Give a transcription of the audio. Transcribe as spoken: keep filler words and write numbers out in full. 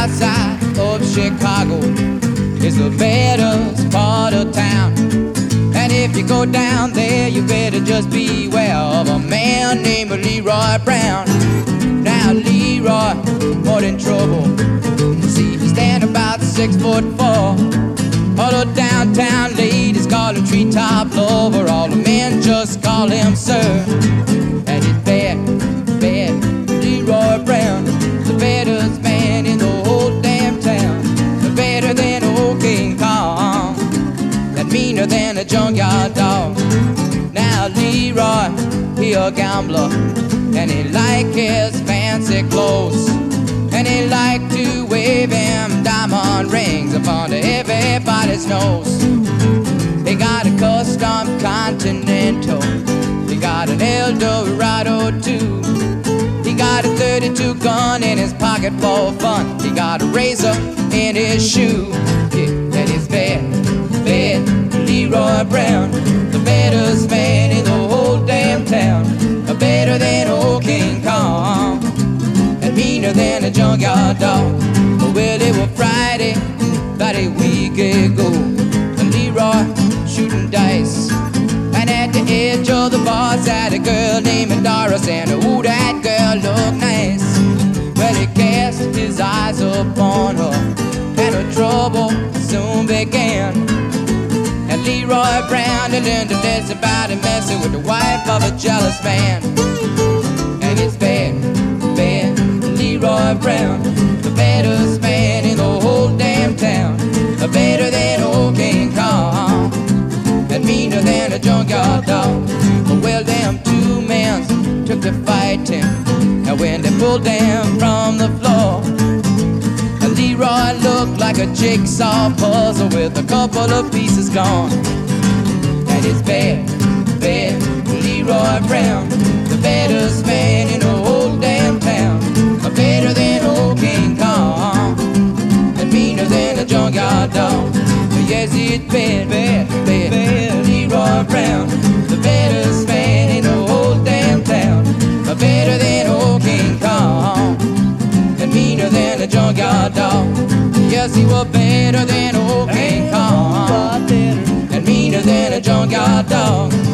outside of Chicago is the baddest part of town. And if you go down there, you better just beware of a man named Leroy Brown. Now Leroy, more than trouble. See, he stand about six foot four. All the downtown ladies call him treetop lover. All the men just call him sir. And he's bad, bad, Leroy Brown, the baddest man in the whole damn town. Better than old King Kong, and meaner than a junkyard dog. Now Leroy, he a gambler, and he like his fancy clothes, and he like to wave him diamond rings up under everybody's nose. He got a custom Continental, he got an Eldorado too. He got a thirty-two gun in his pocket for fun. He got a razor in his shoe. Yeah, and he's bad, bad, Leroy Brown, the baddest man in the whole damn town. Better than old King Kong, and meaner than a junkyard dog. Well, it was Friday, about a week ago, and Leroy shooting dice. And at the edge of the bar sat a girl named Doris, and ooh, that girl looked nice. Well, he cast his eyes upon her, and her trouble soon began. And Leroy Brown had learned to less about him messing with the wife of a jealous man. And it's bad, bad, Leroy Brown, the baddest man in the whole damn town. Better than old King Kong, and meaner than a junkyard dog. Well, them two men took to fighting, and when they pulled them from the floor, Leroy looked like a jigsaw puzzle with a couple of pieces gone. And it's bad, bad, Leroy Brown, the baddest man in the whole damn town. Better than old King Kong, and meaner than a junkyard dog. Yes, it's bad, bad, bad, bad, Leroy Brown, the baddest man in the whole damn town. Better than old King Kong, and meaner than a junkyard dog. Yes, he was better than old King Kong, and meaner than a junkyard dog.